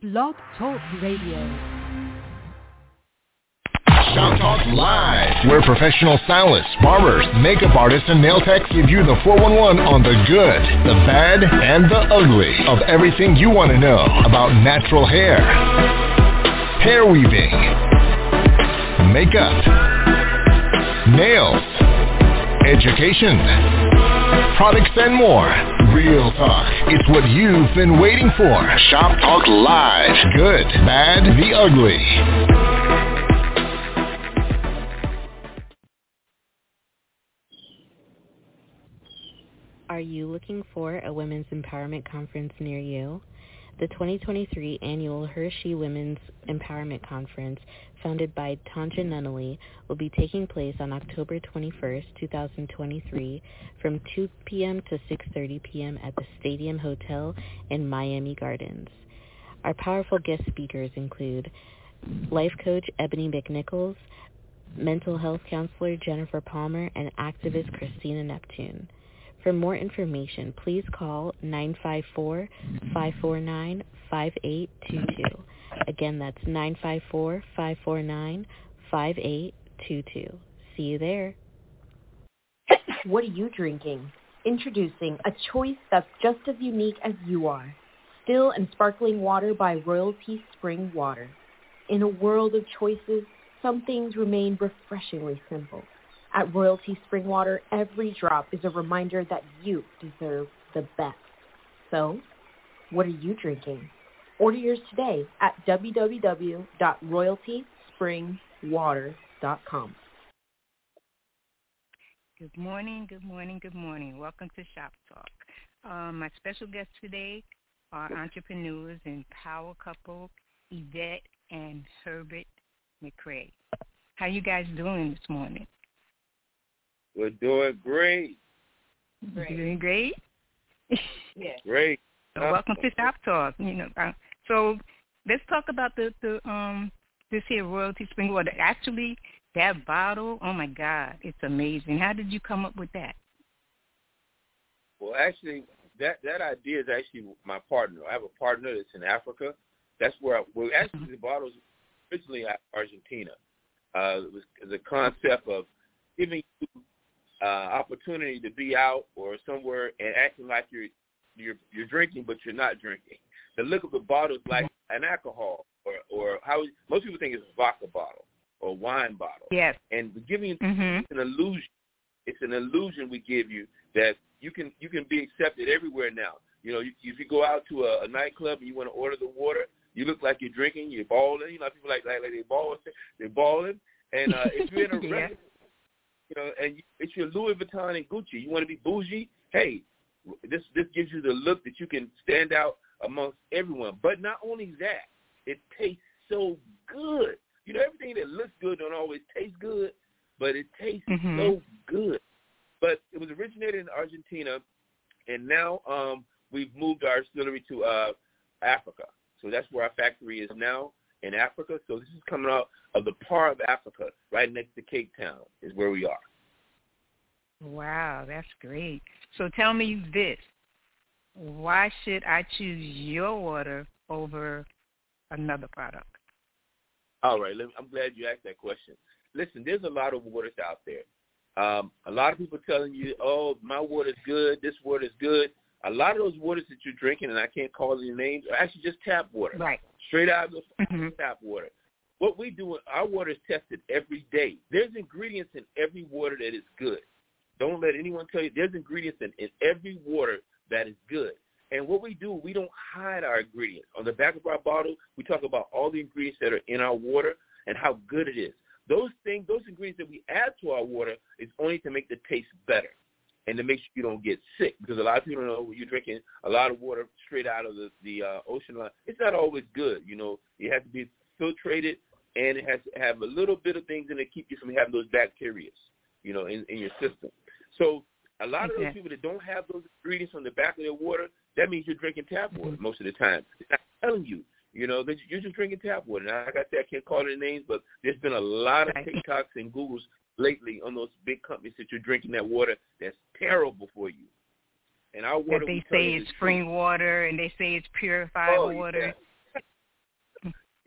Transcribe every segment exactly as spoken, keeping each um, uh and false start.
Blog Talk Radio. Shop Talk Live, where professional stylists, barbers, makeup artists, and nail techs give you the four one one on the good, the bad, and the ugly of everything you want to know about natural hair, hair weaving, makeup, nails, education, products, and more. Real talk. It's what you've been waiting for. Shop Talk Live. Good, bad, the ugly. Are you looking for a women's empowerment conference near you? The twenty twenty-three annual Hershey Women's Empowerment Conference, founded by Tanja Nunnally, will be taking place on October twenty-first, twenty twenty-three from two p.m. to six thirty p.m. at the Stadium Hotel in Miami Gardens. Our powerful guest speakers include life coach Ebony McNichols, mental health counselor Jennifer Palmer, and activist Christina Neptune. For more information, please call nine five four, five four nine, five eight two two. Again, that's nine five four, five four nine, five eight two two. See you there. What are you drinking? Introducing a choice that's just as unique as you are. Still and sparkling water by Royalty Spring Water. In a world of choices, some things remain refreshingly simple. At Royalty Spring Water, every drop is a reminder that you deserve the best. So, what are you drinking? Order yours today at w w w dot royalty spring water dot com. Good morning, good morning, good morning. Welcome to Shop Talk. Um, my special guests today are entrepreneurs and power couple Yvette and Herbert McCray. How you guys doing this morning? We're doing great. Great. Doing great? Yeah. Great. So welcome to Shop Talk. You know, uh, so let's talk about the, the um this here Royalty Spring Water. Actually, that bottle, oh my God, it's amazing. How did you come up with that? Well, actually, that that idea is actually my partner. I have a partner that's in Africa. That's where I, well, actually mm-hmm. the bottle's originally at Argentina. Uh, it was the concept of giving you Uh, opportunity to be out or somewhere and acting like you're you're you're drinking, but you're not drinking. The look of the bottle is like an alcohol, or or how most people think it's a vodka bottle or wine bottle. Yes. And we're giving you mm-hmm. an illusion. It's an illusion we give you that you can you can be accepted everywhere now. You know, you, if you go out to a, a nightclub and you want to order the water, you look like you're drinking, you're balling. You know, people like like, like they balling, they're balling. And uh, if you're in a yeah. restaurant, you know, and it's your Louis Vuitton and Gucci. You want to be bougie? Hey, this this gives you the look that you can stand out amongst everyone. But not only that, it tastes so good. You know, everything that looks good don't always taste good, but it tastes mm-hmm. so good. But it was originated in Argentina, and now um, we've moved our distillery to uh, Africa. So that's where our factory is now, in Africa. So this is coming out of the part of Africa, right next to Cape Town is where we are. Wow, that's great. So tell me this. Why should I choose your water over another product? All right. I'm glad you asked that question. Listen, there's a lot of waters out there. Um, a lot of people telling you, oh, my water's good, this water's good. A lot of those waters that you're drinking, and I can't call any names, are actually just tap water. Right. Straight out of the mm-hmm. tap water. What we do, our water is tested every day. There's ingredients in every water that is good. Don't let anyone tell you. There's ingredients in, in every water that is good. And what we do, we don't hide our ingredients. On the back of our bottle, we talk about all the ingredients that are in our water and how good it is. Those things, those ingredients that we add to our water is only to make the taste better and to make sure you don't get sick. Because a lot of people don't know when you're drinking a lot of water straight out of the, the uh, ocean line, it's not always good. You know, it has to be filtrated, and it has to have a little bit of things in it to keep you from having those bacteria, you know, in, in your system. So a lot of okay. those people that don't have those ingredients on the back of their water, that means you're drinking tap water most of the time. I'm telling you, you know, that you're just drinking tap water. Now, like I said, I can't call it names, but there's been a lot of TikToks and Googles lately on those big companies that you're drinking that water that's terrible for you. And our water, that they say it's spring water and they say it's purified oh, water. Yeah.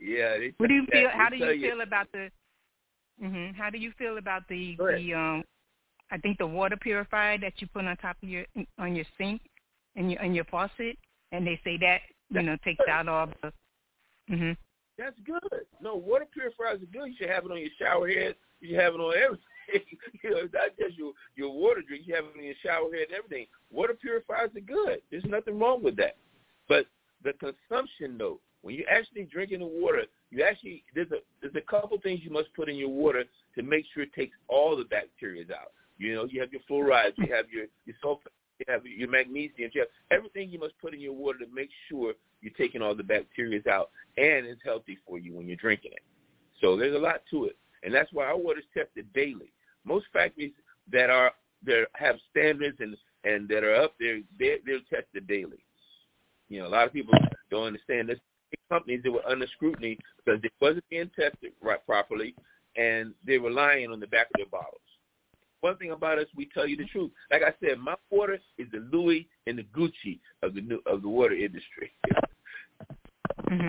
Yeah. They what do you feel? that, How do you you. feel about the? Mm-hmm, how do you feel about the the um? I think the water purifier that you put on top of your on your sink and your on your faucet, and they say that you That's know takes good. out all the. Mm-hmm. That's good. No, water purifiers are good. You should have it on your shower head. You should have it on everything. You know, not just your your water drink. You have it on your shower head and everything. Water purifiers are good. There's nothing wrong with that. But the consumption, though, when you're actually drinking the water, you actually there's a there's a couple things you must put in your water to make sure it takes all the bacteria out. You know, you have your fluorides, you have your your sulfur, you have your magnesium, you have everything you must put in your water to make sure you're taking all the bacteria out, and it's healthy for you when you're drinking it. So there's a lot to it, and that's why our water is tested daily. Most factories that are that have standards and and that are up there, they're, they're tested daily. You know, a lot of people don't understand this. Companies that were under scrutiny because it wasn't being tested right properly, and they were lying on the back of their bottles. One thing about us, we tell you the truth. Like I said, my water is the Louis and the Gucci of the new, of the water industry. Mm-hmm.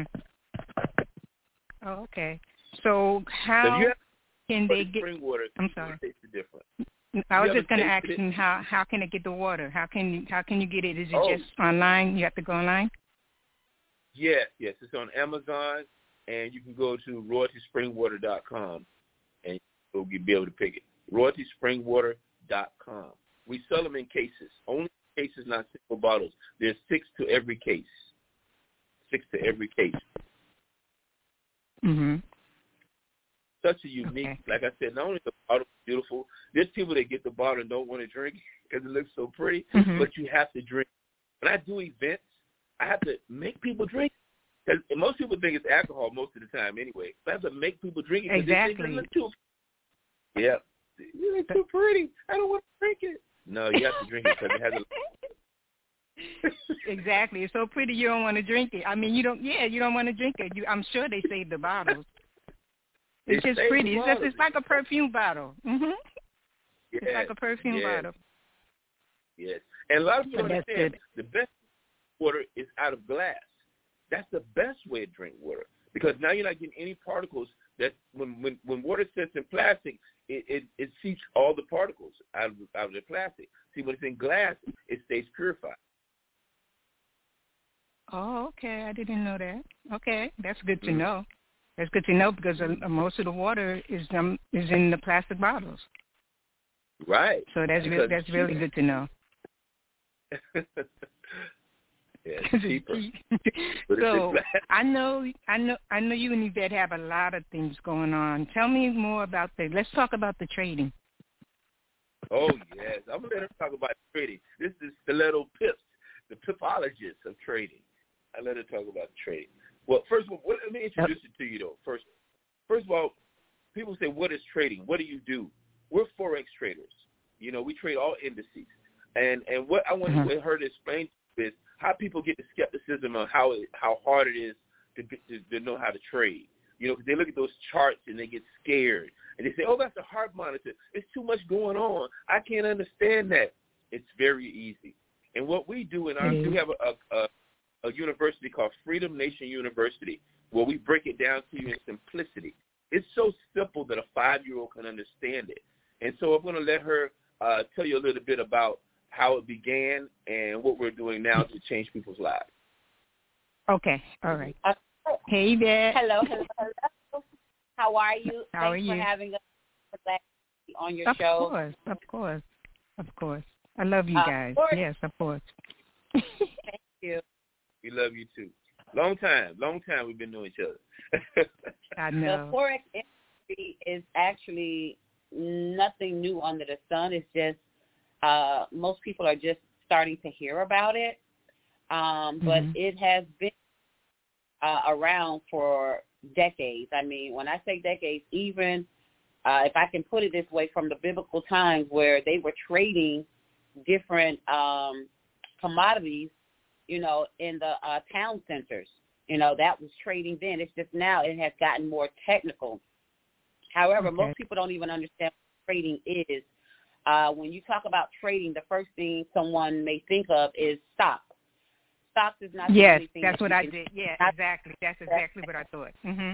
Oh, okay. So how so can they get? Spring water, I'm sorry. Taste different. I was just going to ask it? you how how can I get the water? How can you how can you get it? Is it oh. just online? You have to go online? Yes, yes. It's on Amazon, and you can go to royalty spring water dot com, and you'll be able to pick it. royalty spring water dot com. We sell them in cases. Only cases, not single bottles. There's six to every case. Six to every case. Mm-hmm. Such a unique, okay. like I said, not only the bottle is beautiful, there's people that get the bottle and don't want to drink because it looks so pretty, mm-hmm. but you have to drink. When I do events, I have to make people drink. Because most people think it's alcohol most of the time anyway. But I have to make people drink it because exactly. they think it looks too. Yeah, you look too pretty. I don't want to drink it. No, you have to drink it because it has a. Exactly. It's so pretty you don't want to drink it. I mean, you don't. Yeah, you don't want to drink it. You, I'm sure they saved the bottles. It's they just pretty. It's just it's like a perfume bottle. Mhm. Yes. It's like a perfume yes. bottle. Yes, and a lot of people So that's understand good. the best water is out of glass. That's the best way to drink water because now you're not getting any particles. That when when, when water sits in plastic, it, it it seeps all the particles out of out of the plastic. See, when it's in glass, it stays purified. Oh, okay. I didn't know that. Okay, that's good to Mm-hmm. know. That's good to know because uh, most of the water is um is in the plastic bottles. Right. So that's re- that's really good to know. Yeah, it's cheaper. But So it's I know, I know, I know you and Yvette have a lot of things going on. Tell me more about the. Let's talk about the trading. Oh yes, I'm gonna let her talk about trading. This is Stiletto Pips, the pipologist of trading. I let her talk about trading. Well, first of all, let me introduce it to you though. First, first of all, people say, "What is trading? What do you do?" We're forex traders. You know, we trade all indices, and and what I want mm-hmm. her to explain is how people get the skepticism on how it, how hard it is to, to to know how to trade. You know, because they look at those charts and they get scared and they say, "Oh, that's a heart monitor. It's too much going on. I can't understand that." It's very easy. And what we do in our mm-hmm. we have a, a a university called Freedom Nation University where we break it down to you in simplicity. It's so simple that a five-year-old can understand it. And so I'm going to let her uh, tell you a little bit about how it began and what we're doing now to change people's lives. Okay. All right. Uh, hey there. Hello, hello, hello. How are you? How Thanks are you? for having us on your of show. Of course, of course, of course. I love you uh, guys. Of yes, of course. Thank you. We love you too. Long time, long time we've been knowing each other. I know. The forex industry is actually nothing new under the sun. It's just uh, most people are just starting to hear about it, um, but mm-hmm. it has been uh, around for decades. I mean, when I say decades, even uh, if I can put it this way, from the biblical times where they were trading different um, commodities, you know, in the uh, town centers. You know, that was trading then. It's just now it has gotten more technical. However, okay. most people don't even understand what trading is. Uh, when you talk about trading, the first thing someone may think of is stock. stocks is not the yes, only thing. Yes, that's that what you I can, did. Yeah, not, exactly. That's exactly what I thought. Mm-hmm.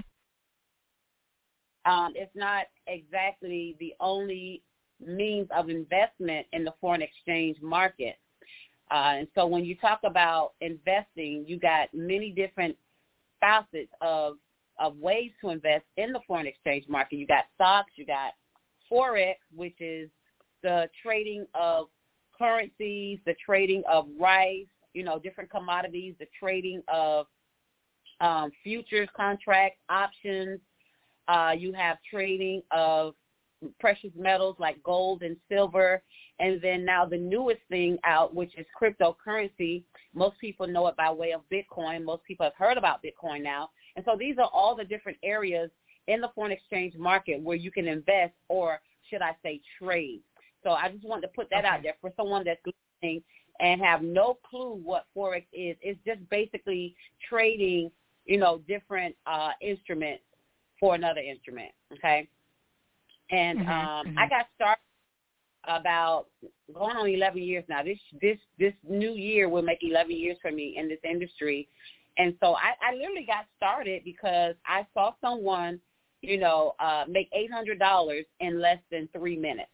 Um, it's not exactly the only means of investment in the foreign exchange market. Uh, and so when you talk about investing, you got many different facets of of ways to invest in the foreign exchange market. You got stocks, you got Forex, which is the trading of currencies, the trading of rice, you know, different commodities, the trading of um, futures contracts, options. Uh, you have trading of precious metals like gold and silver. And then now the newest thing out, which is cryptocurrency. Most people know it by way of Bitcoin. Most people have heard about Bitcoin now. And so these are all the different areas in the foreign exchange market where you can invest, or should I say trade. So I just wanted to put that okay. out there for someone that's listening and have no clue what Forex is. It's just basically trading, you know, different uh, instruments for another instrument, okay? And mm-hmm, um, mm-hmm. I got started about going on eleven years now. This this this new year will make eleven years for me in this industry. And so I, I literally got started because I saw someone, you know, uh, make eight hundred dollars in less than three minutes.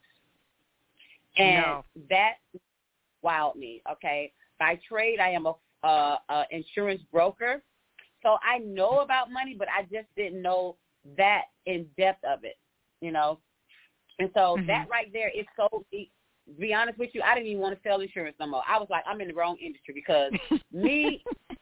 And no. that wowed me, okay? By trade, I am a, uh, a insurance broker. So I know about money, but I just didn't know that in depth of it, you know? And so mm-hmm. that right there is so, to be honest with you, I didn't even want to sell insurance no more. I was like, I'm in the wrong industry because me,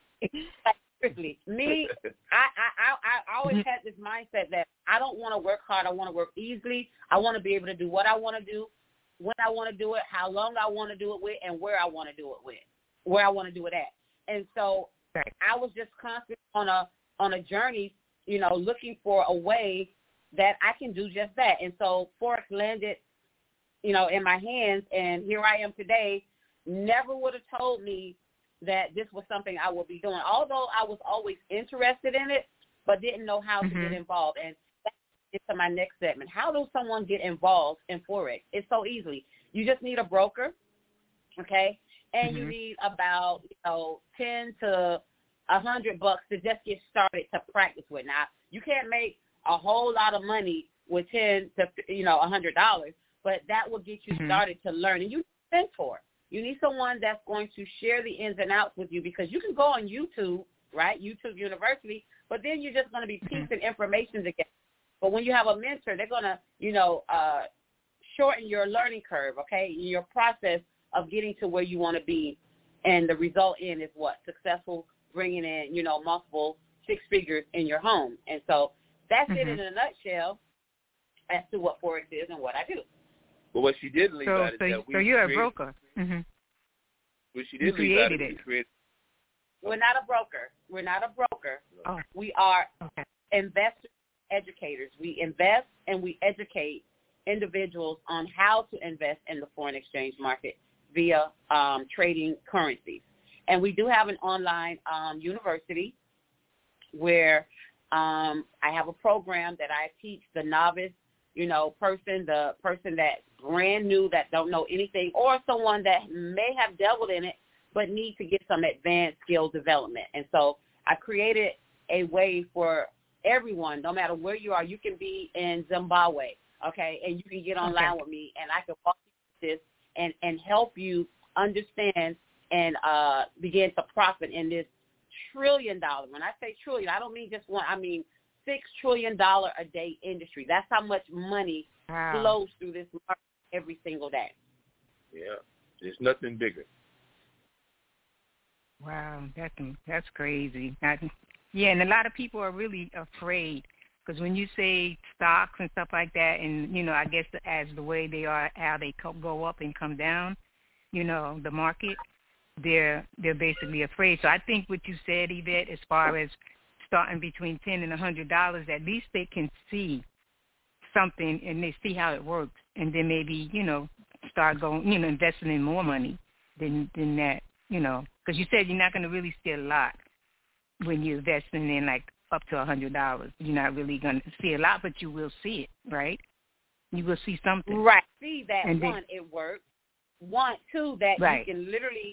like, seriously, me, I, I, I, I always had this mindset that I don't want to work hard. I want to work easily. I want to be able to do what I want to do, when I want to do it, how long I want to do it with, and where I want to do it with, where I want to do it at. And so right. I was just constantly on a on a journey, you know, looking for a way that I can do just that. And so Forex landed, you know, in my hands, and here I am today. Never would have told me that this was something I would be doing, although I was always interested in it, but didn't know how mm-hmm. to get involved. And that's into my next segment. How does someone get involved in Forex? It's so easily. You just need a broker, okay, and mm-hmm. you need about, you know, ten to a hundred bucks to just get started to practice with. Now, you can't make a whole lot of money with ten to, you know, a hundred dollars, but that will get you mm-hmm. started to learn. And you need a mentor. You need someone that's going to share the ins and outs with you, because you can go on YouTube, right, YouTube University, but then you're just going to be piecing mm-hmm. information together. But when you have a mentor, they're going to, you know, uh, shorten your learning curve, okay, your process of getting to where you want to be. And the result in is what? Successful, bringing in, you know, multiple six figures in your home. And so that's mm-hmm. it in a nutshell as to what Forex is and what I do. But what she did leave so, out is so, that we So you're created, a broker. Mm-hmm. What she did you leave out is it. we created. We're not a broker. We're not a broker. Oh. We are okay. investor educators. We invest and we educate individuals on how to invest in the foreign exchange market via um, trading currencies. And we do have an online um, university where um, I have a program that I teach the novice, you know, person, the person that's brand new, that don't know anything, or someone that may have dabbled in it but need to get some advanced skill development. And so I created a way for everyone, no matter where you are. You can be in Zimbabwe, okay, and you can get online okay. with me, and I can walk you through this and, and help you understand and uh, begin to profit in this trillion dollar. When I say trillion, I don't mean just one. I mean six trillion dollar a day industry. That's how much money wow. flows through this market every single day. Yeah, there's nothing bigger. Wow, that's that's crazy. I, yeah, and a lot of people are really afraid, because when you say stocks and stuff like that, and you know, I guess as the way they are, how they go up and come down, you know, the market, they're they're basically afraid. So I think what you said, Yvette, as far as starting between ten and a hundred dollars, at least they can see something and they see how it works, and then maybe, you know, start going, you know, investing in more money than than that, you know, because you said you're not going to really see a lot when you're investing in like up to a hundred dollars. You're not really going to see a lot, but you will see it, right? You will see something, right? See that and one, then, it works. One, two, that right. you can literally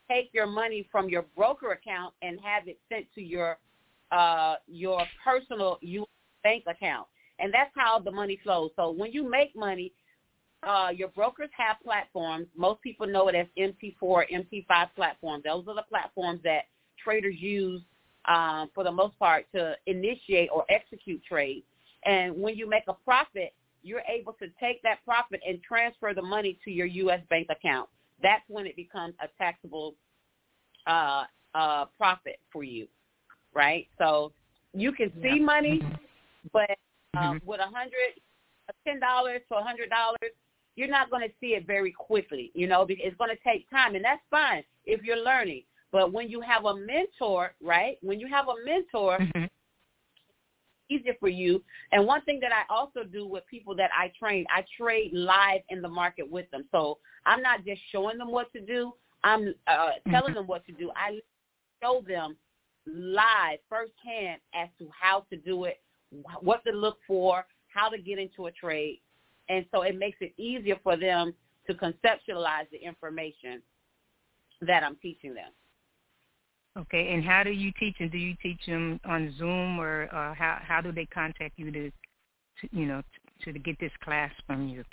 take your money from your broker account and have it sent to your uh, your personal U S bank account. And that's how the money flows. So when you make money, uh, your brokers have platforms. Most people know it as M T four, M T five platforms. Those are the platforms that traders use um, for the most part to initiate or execute trades. And when you make a profit, you're able to take that profit and transfer the money to your U S bank account. That's when it becomes a taxable uh, uh, profit for you, right? So you can see Yep. money, Mm-hmm. but um, Mm-hmm. with a hundred, ten dollars to a hundred dollars, you're not going to see it very quickly. You know, because it's going to take time, and that's fine if you're learning. But when you have a mentor, right? When you have a mentor, Mm-hmm. easier for you. And one thing that I also do with people that I train, I trade live in the market with them. So I'm not just showing them what to do. I'm uh, telling them what to do. I show them live firsthand as to how to do it, what to look for, how to get into a trade. And so it makes it easier for them to conceptualize the information that I'm teaching them. Okay, and how do you teach them? Do you teach them on Zoom, or uh, how how do they contact you to, to you know, to, to get this class from you?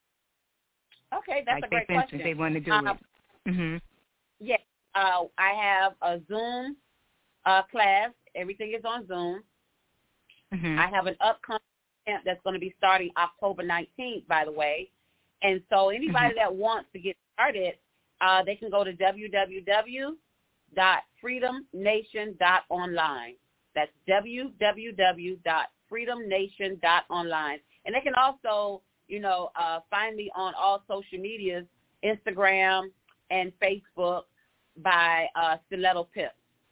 Okay, that's like a great they, for instance, question. they want to do um, it. Mm-hmm. Yes, uh, I have a Zoom uh, class. Everything is on Zoom. Mm-hmm. I have an upcoming camp that's going to be starting October nineteenth, by the way. And so anybody Mm-hmm. that wants to get started, uh, they can go to w w w dot freedom nation dot online. That's w w w dot freedom nation dot online. And they can also, you know, uh, find me on all social medias, Instagram and Facebook, by uh, Stiletto Pip.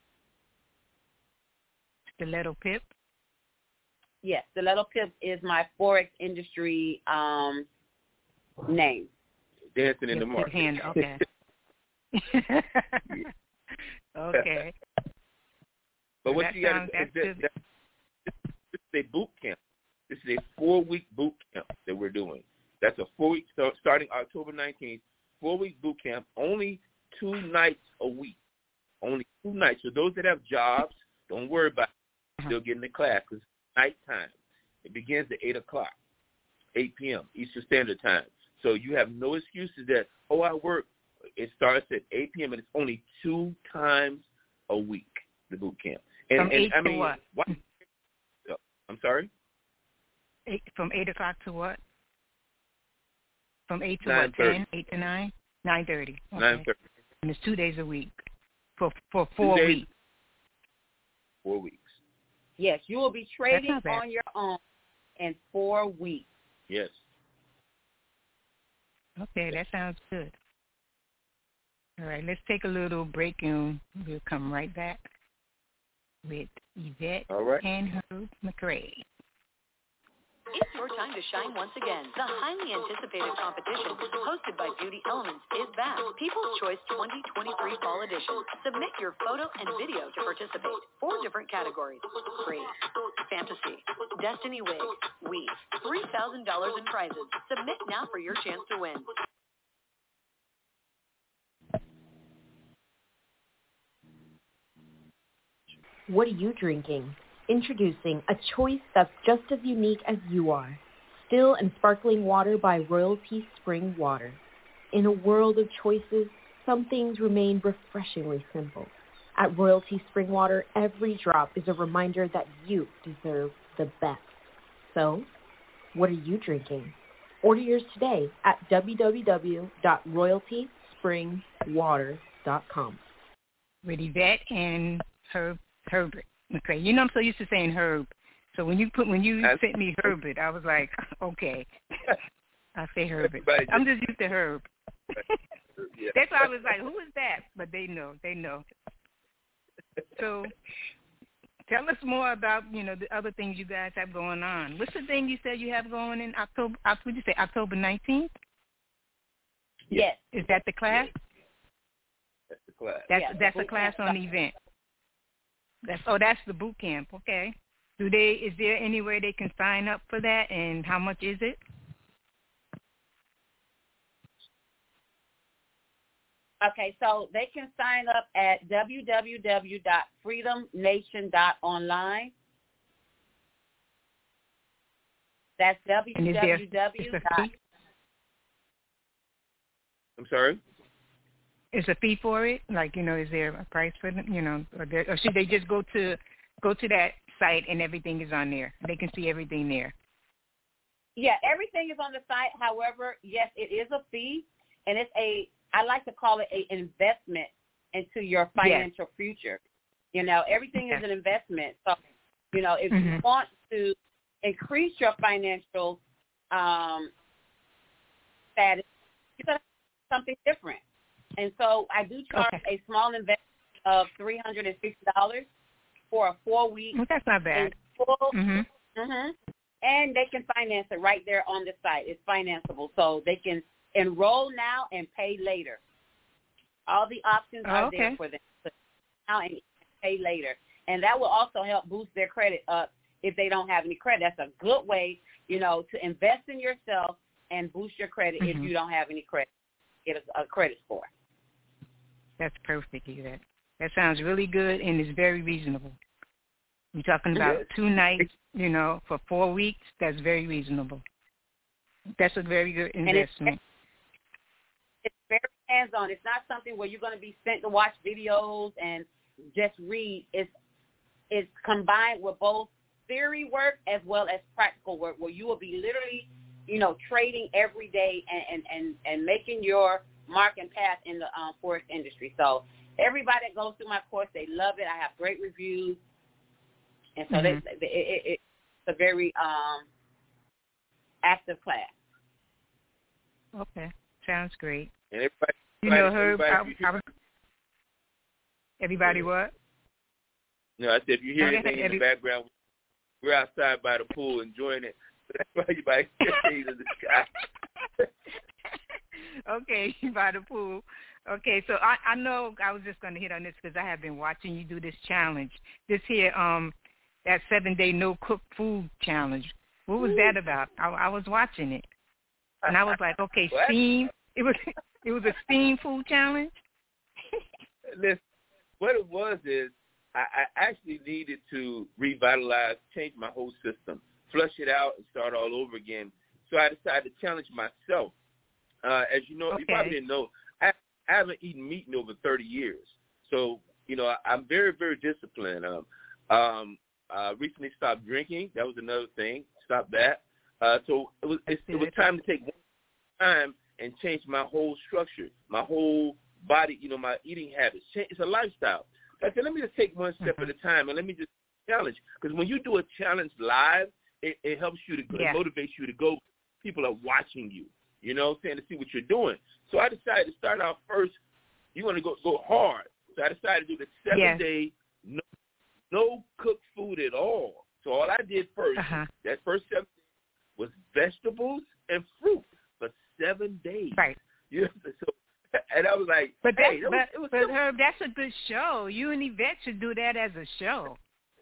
Stiletto Pip? Yes, Stiletto Pip is my Forex industry um, name. Dancing in Your the market. hand, okay. Okay. But what That you got sounds- to that's do, good. that, this is a boot camp. This is a four-week boot camp that we're doing. That's a four-week, so starting October nineteenth, four-week boot camp, only two nights a week. Only two nights. So those that have jobs, don't worry about it. They'll get in the class because it's nighttime. It begins at eight o'clock, eight p.m. Eastern Standard Time. So you have no excuses that, oh, I work. It starts at eight p.m. and it's only two times a week, the boot camp. And, From and, eight I to mean, what? why, I'm sorry? Eight, from eight o'clock to what? From eight to nine what? thirty. Ten? Eight to nine? Nine thirty. Okay. nine thirty. And it's two days a week for for four days. weeks. Four weeks. Yes, you will be trading not bad. on your own in four weeks. Yes. Okay, that sounds good. All right, let's take a little break and we'll come right back with Yvette All right. and Herb McCray. It's your time to shine once again. The highly anticipated competition hosted by Beauty Elements is back. People's Choice twenty twenty-three Fall Edition. Submit your photo and video to participate. Four different categories. Free, fantasy, destiny wig, weave. three thousand dollars in prizes. Submit now for your chance to win. What are you drinking? Introducing a choice that's just as unique as you are. Still and sparkling water by Royalty Spring Water. In a world of choices, some things remain refreshingly simple. At Royalty Spring Water, every drop is a reminder that you deserve the best. So, what are you drinking? Order yours today at w w w dot royalty spring water dot com. With Yvette and Herb Herbert McCray. You know, I'm so used to saying Herb. So when you put when you That's, sent me Herbert, I was like, okay. I say Herbert. Everybody I'm just used to Herb. Yeah. That's why I was like, who is that? But they know, they know. So tell us more about, you know, the other things you guys have going on. What's the thing you said you have going in October? What did you say, October nineteenth? Yes. Is that the class? That's the class. That's Yeah, the that's a boot class camp. on the event. That's oh, that's the boot camp. Okay. Do they? Is there any way they can sign up for that, and how much is it? Okay, so they can sign up at w w w dot freedom nation dot online. That's w w w. I'm sorry? Is a fee for it? Like, you know, is there a price for them? You know, or, there, or should they just go to go to that site and everything is on there? They can see everything there. Yeah, everything is on the site. However, yes, it is a fee, and it's a, I like to call it an investment into your financial yes. future. You know, everything yes. is an investment. So, you know, if mm-hmm. you want to increase your financial um, status, you got to do something different. And so I do charge okay. a small investment of three hundred fifty dollars for a four-week. Well, that's not bad. Full, mm-hmm. Mm-hmm. And they can finance it right there on the site. It's financeable. So they can enroll now and pay later. All the options oh, are okay. there for them to now and pay later. And that will also help boost their credit up if they don't have any credit. That's a good way, you know, to invest in yourself and boost your credit mm-hmm. if you don't have any credit. Get a, a credit score. That's perfect, Yvette. That sounds really good and is very reasonable. You're talking about yes. two nights, you know, for four weeks. That's very reasonable. That's a very good investment. It's, it's very hands-on. It's not something where you're going to be sent to watch videos and just read. It's it's combined with both theory work as well as practical work, where you will be literally, you know, trading every day and and, and, and making your mark and path in the um, forex industry. So everybody that goes through my course, they love it. I have great reviews. And so mm-hmm. they, it, it, it's a very um, active class. Okay. Sounds great. And everybody, you know, Herb, everybody, I, I, everybody what? No, I said if you hear anything in the background, we're outside by the pool enjoying it. That's why everybody stays in the sky. Okay, by the pool. Okay, so I, I know I was just going to hit on this because I have been watching you do this challenge. This here, um, that seven-day no-cook food challenge. What was that about? I, I was watching it, and I was like, okay, steam. It was it was a steam food challenge. Listen, what it was is I, I actually needed to revitalize, change my whole system, flush it out, and start all over again. So I decided to challenge myself. Uh, as you know, okay. you probably didn't know, I, I haven't eaten meat in over thirty years. So, you know, I, I'm very, very disciplined. Um, um, uh, recently stopped drinking. That was another thing. Stopped that. Uh, so it was it, it was time to take one time and change my whole structure, my whole body, you know, my eating habits. It's a lifestyle. So I said, let me just take one step mm-hmm. at a time, and let me just challenge. Because when you do a challenge live, it, it helps you to yeah. it motivates you to go. People are watching you. You know what I'm saying, to see what you're doing. So I decided to start out first. You want to go go hard. So I decided to do the seven-day yeah. no, no cooked food at all. So all I did first, uh-huh. that first seven days, was vegetables and fruit for seven days. Right. You know, so, and I was like, but hey, that, that was, but, it was but simple. Herb, that's a good show. You and Yvette should do that as a show.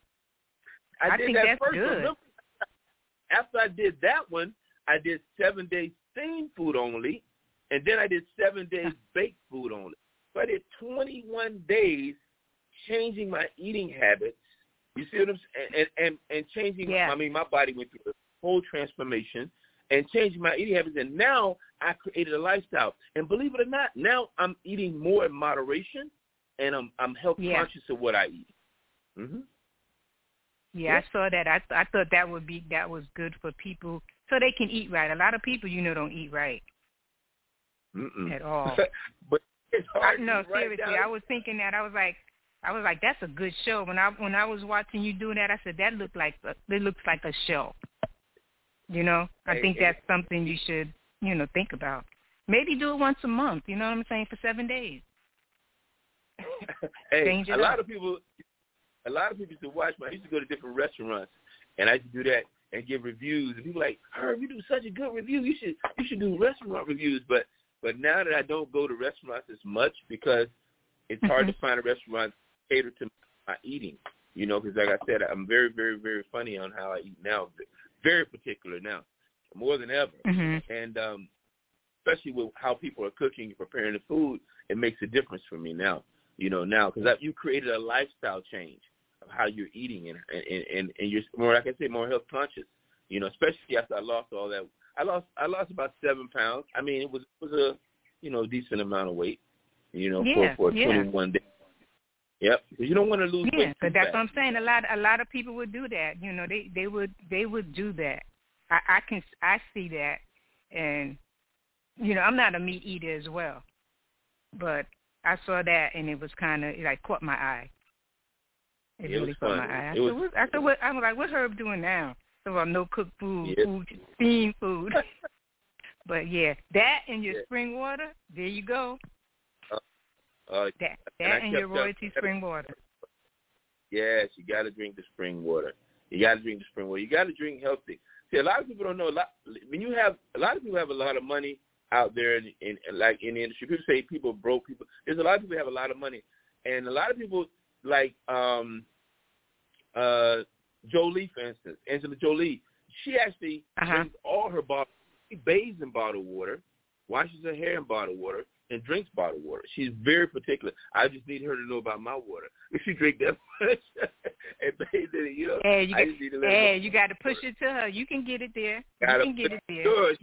I, I did think that that's first. good. Remember, after I did that one, I did seven days steamed food only, and then I did seven days baked food only. So I did twenty-one days changing my eating habits. You see what I'm saying? And and, and changing. Yeah. I mean, my body went through a whole transformation and changing my eating habits. And now I created a lifestyle. And believe it or not, now I'm eating more in moderation, and I'm I'm health yeah. conscious of what I eat. Mm-hmm. Yeah, I saw that. I I thought that would be that was good for people so they can eat right. A lot of people, you know, don't eat right Mm-mm. at all. But it's hard I, no, to write seriously, down. I was thinking that. I was like, I was like, that's a good show. When I when I was watching you doing that, I said that looked like a, it looks like a show. You know, I hey, think hey. that's something you should, you know, think about. Maybe do it once a month. You know what I'm saying? For seven days. Hey, Change it a lot up. of people. A lot of people used to watch my. I used to go to different restaurants, and I used to do that and give reviews. And people were like, Herb, you do such a good review. You should you should do restaurant reviews. But but now that I don't go to restaurants as much because it's hard mm-hmm. to find a restaurant catered to my eating. You know, because like I said, I'm very very very funny on how I eat now. Very particular now, more than ever. Mm-hmm. And um, especially with how people are cooking and preparing the food, it makes a difference for me now. You know, now because you created a lifestyle change of how you're eating, and and, and and you're more, like I say, more health conscious. You know, especially after I lost all that. I lost I lost about seven pounds. I mean, it was it was a you know decent amount of weight. You know, yeah, for for yeah. twenty-one days. Yep, because you don't want to lose yeah, weight. Yeah, but that's what I'm saying. A lot a lot of people would do that. You know, they they would they would do that. I, I can I see that, and you know, I'm not a meat eater as well, but I saw that and it was kind of like caught my eye. It, it really was caught fun. my eye. I it said, was, what, I said, what? I was like, what's Herb doing now? So about no cooked food, yeah. food, steamed food. But yeah, that and your yeah. spring water. There you go. Uh, uh, that that and, and your royalty spring water. Yes, you got to drink the spring water. You got to drink the spring water. You got to drink healthy. See, a lot of people don't know. A lot, when you have a lot of people have a lot of money out there, in, in like in the industry. People say people broke people. There's a lot of people who have a lot of money, and a lot of people like um, uh, Jolie, for instance, Angela Jolie. She actually uh-huh. drinks all her bottled. She bathes in bottled water, washes her hair in bottled water, and drinks bottled water. She's very particular. I just need her to know about my water. If she drink that much and bathe in it, you know, hey, you I got, just need to let hey, her you got to push it to her. You can get it there. Gotta, you can get it there. Sure.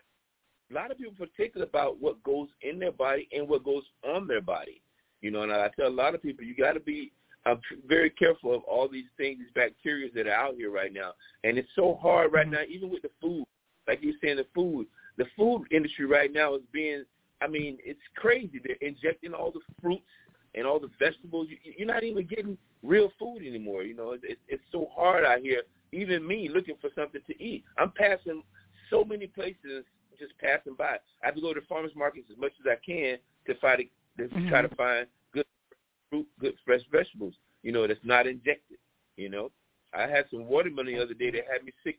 A lot of people particular about what goes in their body and what goes on their body. You know, and I tell a lot of people, you got to be uh, very careful of all these things, these bacteria that are out here right now. And it's so hard right mm-hmm. now, even with the food. Like you were saying, the food. The food industry right now is being, I mean, it's crazy. They're injecting all the fruits and all the vegetables. You, you're not even getting real food anymore. You know, it's, it's so hard out here. Even me looking for something to eat. I'm passing so many places, just passing by. I have to go to farmers markets as much as I can to find to mm-hmm. try to find good fruit, good fresh vegetables. You know, that's not injected. You know, I had some watermelon the other day that had me sick.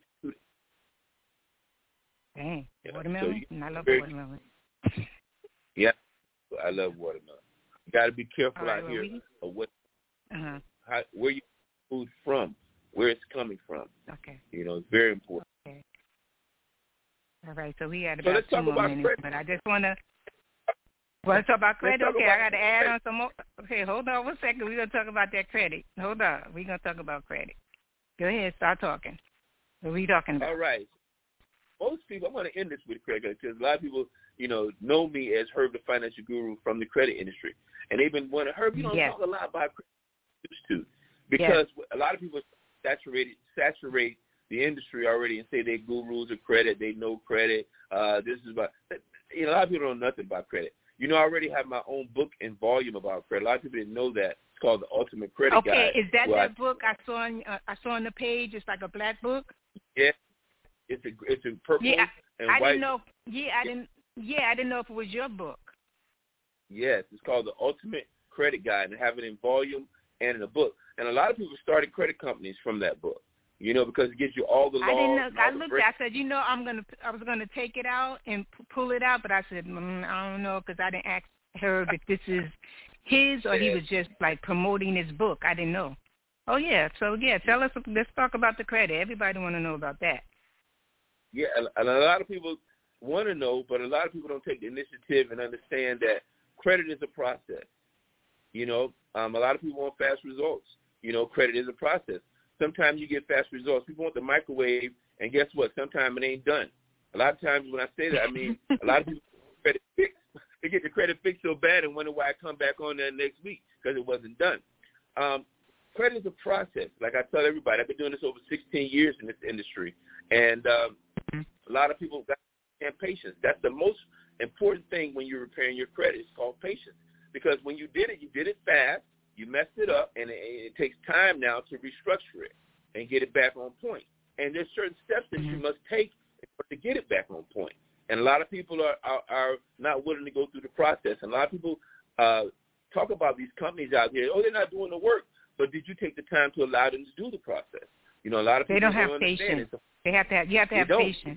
Dang, Yeah, watermelon? So you, I love very, watermelon. Yeah, I love watermelon. You got to be careful right, out well, here we, of what, uh-huh. how, where you get food from, where it's coming from. Okay. You know, it's very important. Okay. All right, so we had So about let's two talk more about minutes, credit. but I just want to. Want to talk about credit? Talk okay, about I got to add credit. on some more. Okay, hold on one second. We're going to talk about that credit. Hold on. We're going to talk about credit. Go ahead, start talking. What are we talking about? All right. Most people, I want to end this with credit because a lot of people, you know, know me as Herb the Financial Guru from the credit industry. And they've been wondering, Herb, you don't yes. talk a lot about credit used to. Because yes. a lot of people saturate, saturate the industry already and say they're gurus of credit, they know credit. Uh, this is about, you know, a lot of people don't know nothing about credit. You know, I already have my own book and volume about credit. A lot of people didn't know that. It's called The Ultimate Credit okay, Guide. Okay, is that that I, book I saw on uh, I saw on the page? It's like a black book. Yeah, it's a it's in purple yeah, and I white. didn't know. Yeah, I didn't. Yeah, I didn't know if it was your book. Yes, it's called The Ultimate Credit Guide, and have it in volume and in a book. And a lot of people started credit companies from that book. You know, because it gives you all the laws. I didn't know. And all I the looked. break- I said, you know, I'm gonna. I was gonna take it out and p- pull it out, but I said, mm, I don't know, because I didn't ask Herb if this is his or he was just like promoting his book. I didn't know. Oh yeah. So yeah, tell us. Let's talk about the credit. Everybody want to know about that. Yeah, and a lot of people want to know, but a lot of people don't take the initiative and understand that credit is a process. You know, um, a lot of people want fast results. You know, credit is a process. Sometimes you get fast results. People want the microwave, and guess what? Sometimes it ain't done. A lot of times when I say that, I mean a lot of people get credit fixed. They get the credit fixed so bad and wonder why I come back on there next week because it wasn't done. Um, credit is a process. Like I tell everybody, I've been doing this over sixteen years in this industry, and um, a lot of people got and patience. That's the most important thing when you're repairing your credit. It's called patience, because when you did it, you did it fast. You messed it up, and it, it takes time now to restructure it and get it back on point. And there's certain steps that mm-hmm. you must take to get it back on point. And a lot of people are, are, are not willing to go through the process. And a lot of people uh, talk about these companies out here. Oh, they're not doing the work. But did you take the time to allow them to do the process? You know, a lot of people they don't have don't patience. It. They have to have. You have to have don't. patience.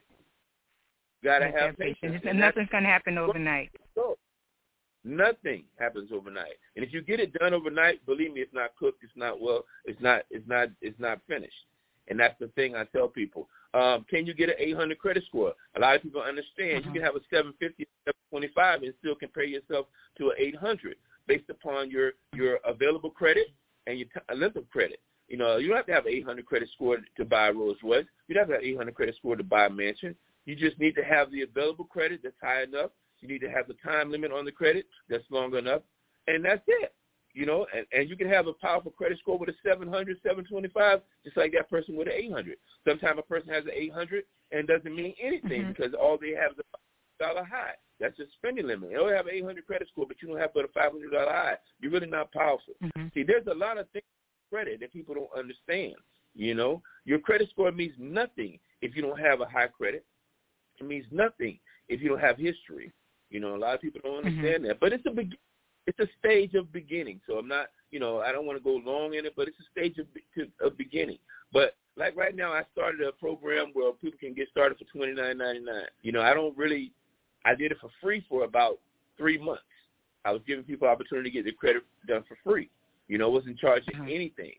You gotta you have, have, have patience. patience. And nothing's going to happen overnight. So, nothing happens overnight. And if you get it done overnight, believe me, it's not cooked. It's not well. It's not. It's not. It's not finished. And that's the thing I tell people. Um, can you get an eight hundred credit score? A lot of people understand. Uh-huh. You can have a seven fifty, seven twenty-five and still compare yourself to an eight hundred based upon your, your available credit and your t- length of credit. You know, you don't have to have an eight hundred credit score to buy a Rolls Royce. You don't have to have an eight hundred credit score to buy a mansion. You just need to have the available credit that's high enough. You need to have the time limit on the credit that's long enough, and that's it. You know, and, and you can have a powerful credit score with a seven hundred, seven twenty-five, just like that person with an eight hundred. Sometimes a person has an eight hundred and doesn't mean anything mm-hmm. because all they have is a five hundred dollars high. That's a spending limit. You only have an eight hundred credit score, but you don't have but a five hundred dollars high. You're really not powerful. Mm-hmm. See, there's a lot of things with credit that people don't understand. You know, your credit score means nothing if you don't have a high credit. It means nothing if you don't have history. You know, a lot of people don't understand mm-hmm. that. But it's a big, it's a stage of beginning. So I'm not, you know, I don't want to go long in it, but it's a stage of, to, of beginning. But like right now, I started a program where people can get started for twenty-nine ninety-nine. You know, I don't really, I did it for free for about three months. I was giving people opportunity to get their credit done for free. You know, wasn't charging mm-hmm. anything.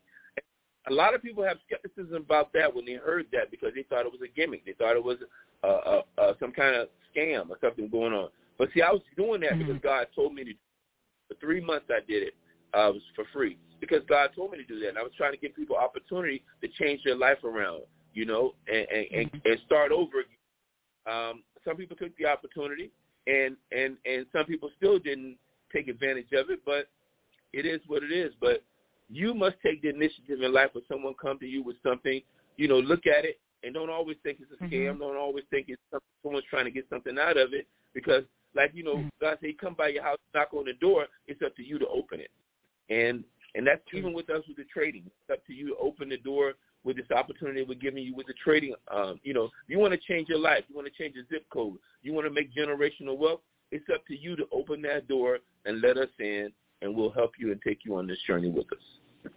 A lot of people have skepticism about that when they heard that because they thought it was a gimmick. They thought it was uh, uh, uh, some kind of scam or something going on. But see, I was doing that mm-hmm. because God told me to. For three months I did it. Uh, it was for free because God told me to do that. And I was trying to give people opportunity to change their life around, you know, and, and, mm-hmm. and, and start over. Um, some people took the opportunity, and, and, and some people still didn't take advantage of it, but it is what it is. But you must take the initiative in life when someone comes to you with something, you know, look at it and don't always think it's a scam. Mm-hmm. Don't always think it's something, someone's trying to get something out of it because, like, you know, mm-hmm. God said, come by your house, knock on the door. It's up to you to open it. And and that's True. Even with us with the trading. It's up to you to open the door with this opportunity we're giving you with the trading. Um, you know, you want to change your life. You want to change your zip code. You want to make generational wealth. It's up to you to open that door and let us in, and we'll help you and take you on this journey with us.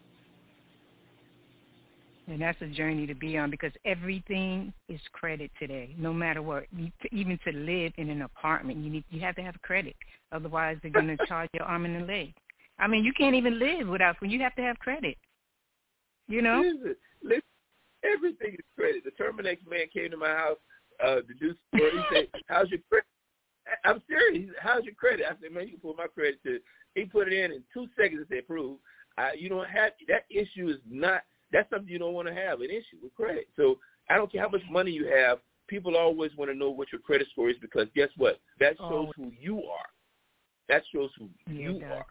And that's a journey to be on because everything is credit today, no matter what. Even to live in an apartment, you need you have to have credit. Otherwise, they're going to charge your arm and a leg. I mean, you can't even live without when you have to have credit. You know? Listen, listen, everything is credit. The Terminex man came to my house uh, to do store. He said, how's your credit? I'm serious. How's your credit? I said, man, you can pull my credit to. He put it in in two seconds and said, prove. Uh, you don't have that issue is not. That's something you don't want to have, an issue with credit. So I don't care how much money you have. People always want to know what your credit score is because guess what? That shows oh. who you are. That shows who yeah, you are.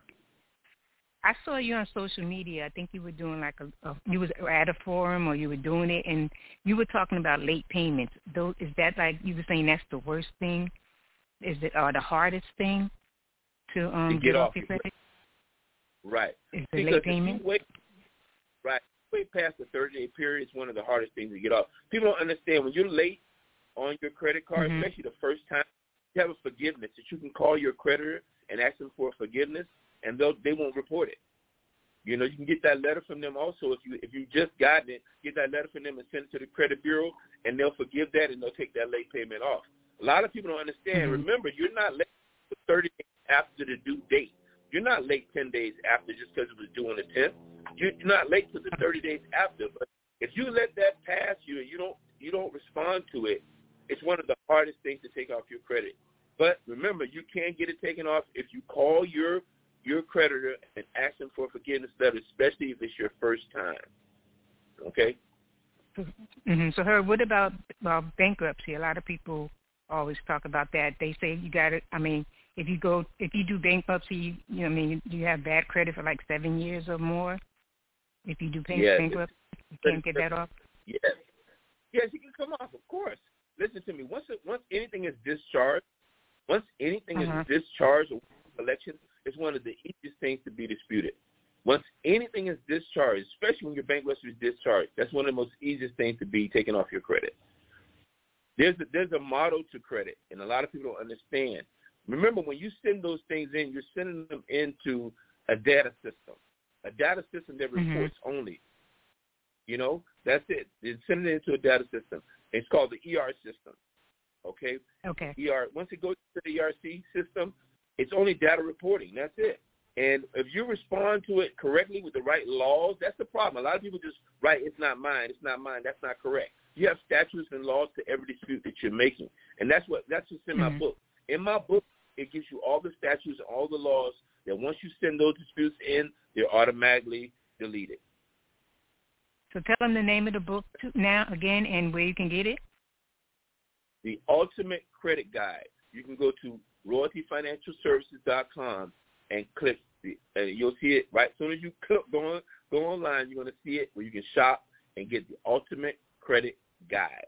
I saw you on social media. I think you were doing like a, a you was at a forum or you were doing it, and you were talking about late payments. Those, is that like you were saying that's the worst thing? Is it or the hardest thing to um to get, get off, off your credit? Right. Is the because late payment? Wait, right. Way past the thirty-day period is one of the hardest things to get off. People don't understand when you're late on your credit card, mm-hmm. especially the first time, you have a forgiveness that you can call your creditor and ask them for forgiveness, and they'll they won't report it. You know, you can get that letter from them also if you if you just gotten it, get that letter from them and send it to the credit bureau, and they'll forgive that and they'll take that late payment off. A lot of people don't understand. Mm-hmm. Remember, you're not late thirty days after the due date. You're not late ten days after just because it was due on the tenth. You're not late to the thirty days after, but if you let that pass you and you don't you don't respond to it, it's one of the hardest things to take off your credit. But remember, you can get it taken off if you call your your creditor and ask them for a forgiveness letter, especially if it's your first time. Okay? Mm-hmm. So, Herb, what about well, bankruptcy? A lot of people always talk about that. They say you got to. I mean, if you go if you do bankruptcy, you, you know, I mean, you have bad credit for like seven years or more. If you do pay yes. bankruptcy, you can't get that off? Yes. Yes, you can come off, of course. Listen to me. Once it, once anything is discharged, once anything uh-huh. is discharged or collection, it's one of the easiest things to be disputed. Once anything is discharged, especially when your bankruptcy is discharged, that's one of the most easiest things to be taken off your credit. There's a, there's a model to credit, and a lot of people don't understand. Remember, when you send those things in, you're sending them into a data system. A data system that reports mm-hmm. only. You know, that's it. It's sending it into a data system. It's called the E R system. Okay? Okay. E R. Once it goes to the E R C system, it's only data reporting. That's it. And if you respond to it correctly with the right laws, that's the problem. A lot of people just write, it's not mine, it's not mine. That's not correct. You have statutes and laws to every dispute that you're making. And that's what that's what's in mm-hmm. my book. In my book, it gives you all the statutes and all the laws that once you send those disputes in, they're automatically deleted. So tell them the name of the book now again and where you can get it. The Ultimate Credit Guide. You can go to royalty financial services dot com and click the, and you'll see it right as soon as you click go on, go online. You're going to see it where you can shop and get the Ultimate Credit Guide.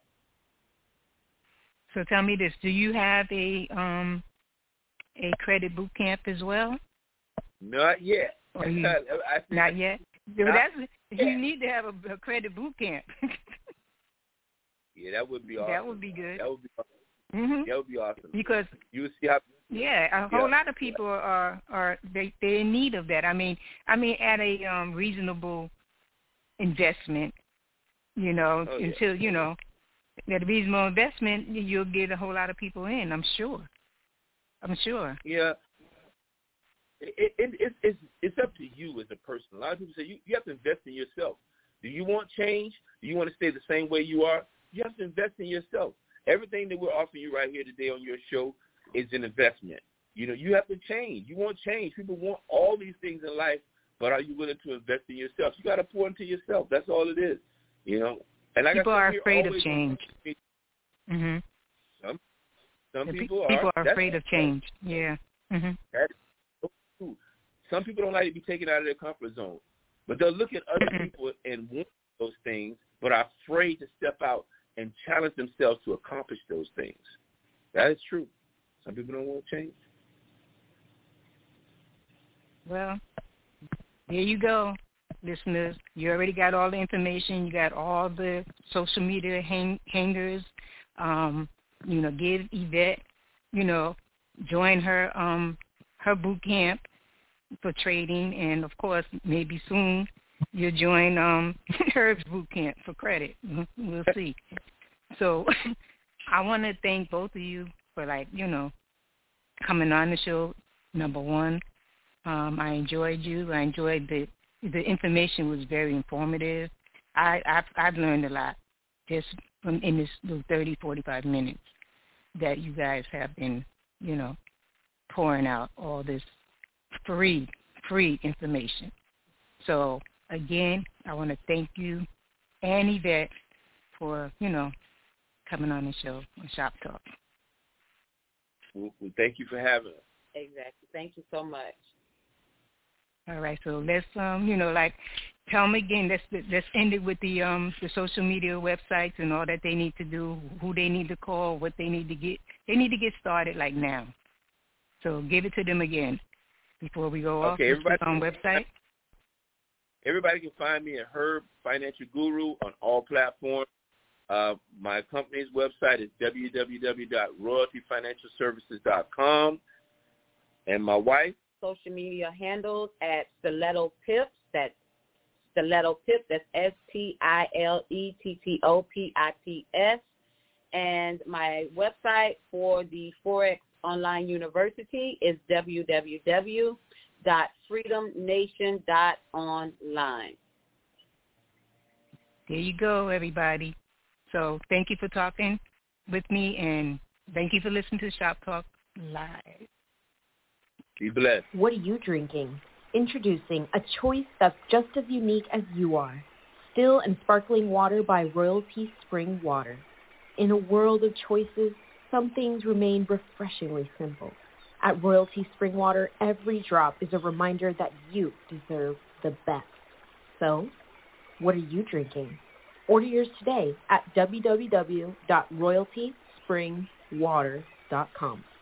So tell me this: do you have a um a credit boot camp as well? Not yet. Or you, I, I, not yet. Not That's yet. You need to have a, a credit boot camp. Yeah, that would be awesome. That would be good. That would be awesome. Mm-hmm. That would be awesome. Because you would see how. Yeah, a whole yeah. lot of people are are they they're in need of that. I mean, I mean at a um, reasonable investment, you know, Oh, yeah. until you know at a reasonable investment, you'll get a whole lot of people in. I'm sure. I'm sure. Yeah. It, it, it, it's it's up to you as a person. A lot of people say you, you have to invest in yourself. Do you want change? Do you want to stay the same way you are? You have to invest in yourself. Everything that we're offering you right here today on your show is an investment. You know, you have to change. You want change. People want all these things in life, but are you willing to invest in yourself? You got to pour into yourself. That's all it is. You know, and like people I said, are afraid of change. Mm-hmm. Some some the people pe- are. People are That's afraid of change. Yeah. Mm-hmm. That's true. Some people don't like to be taken out of their comfort zone, but they'll look at other Mm-hmm. people and want those things, but are afraid to step out and challenge themselves to accomplish those things. That is true. Some people don't want to change. Well, there you go, listeners. You already got all the information. You got all the social media hang- hangers. Um, you know, give Yvette, you know, join her um, her boot camp for trading, and of course, maybe soon you'll join um, Herb's boot camp for credit. We'll see. So I want to thank both of you for, like, you know, coming on the show. Number one, um, I enjoyed you. I enjoyed the the information was very informative. I I've, I've learned a lot just from in this those thirty, forty-five minutes that you guys have been, you know, pouring out all this free free information. So again, I want to thank you and Yvette for, you know, coming on the show on Shop Talk. Well, well, thank you for having us. Exactly. Thank you so much. All right, so let's, um, you know, like, tell them again. Let's let's end it with the um the social media websites and all that they need to do, who they need to call, what they need to get. They need to get started like now. So give it to them again before we go off. Okay, everybody. On website. Everybody can find me at Herb Financial Guru on all platforms. Uh, my company's website is w w w dot royalty financial services dot com. And my wife? Social media handles at Stiletto Pips. That's Stiletto Pips. That's S T I L E T T O P I P S. And my website for the Forex Online University is w w w dot freedom nation dot online. There you go, everybody. So thank you for talking with me, and thank you for listening to Shop Talk Live. Be blessed. What are you drinking? Introducing a choice that's just as unique as you are. Still and sparkling water by Royalty Spring Water. In a world of choices, some things remain refreshingly simple. At Royalty Spring Water, every drop is a reminder that you deserve the best. So, what are you drinking? Order yours today at w w w dot royalty spring water dot com.